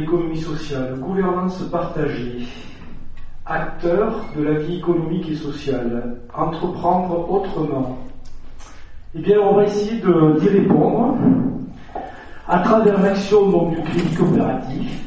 l'économie sociale, gouvernance partagée, acteur de la vie économique et sociale, entreprendre autrement. Eh bien, on va essayer d'y répondre à travers l'action donc, du crédit coopératif.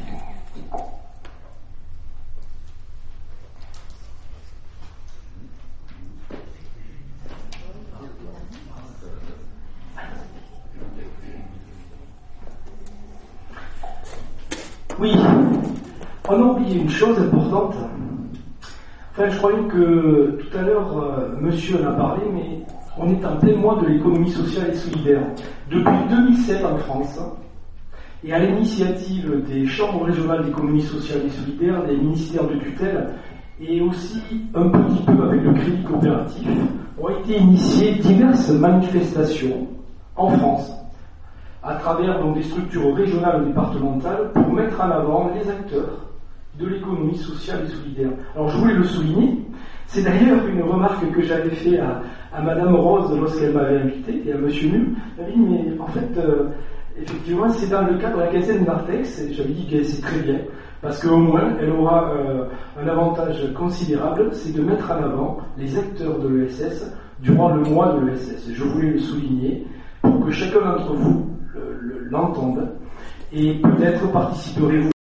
Oui, on a oublié une chose importante. Enfin, je croyais que tout à l'heure, monsieur en a parlé, mais on est en plein mois de l'économie sociale et solidaire. Depuis 2007 en France, et à l'initiative des chambres régionales d'économie sociale et solidaire, des ministères de tutelle, et aussi un petit peu avec le crédit coopératif, ont été initiées diverses manifestations en France, à travers donc, des structures régionales ou départementales, pour mettre en avant les acteurs de l'économie sociale et solidaire. Alors je voulais le souligner, c'est d'ailleurs une remarque que j'avais faite à Madame Rose lorsqu'elle m'avait invité, et à Monsieur Num, elle m'a dit, mais en fait, effectivement, c'est dans le cadre de la quinzaine d'Artex, et j'avais dit que c'est très bien, parce qu'au moins, elle aura un avantage considérable, c'est de mettre en avant les acteurs de l'ESS durant le mois de l'ESS. Je voulais le souligner pour que chacun d'entre vous l'entende, et peut-être participerez-vous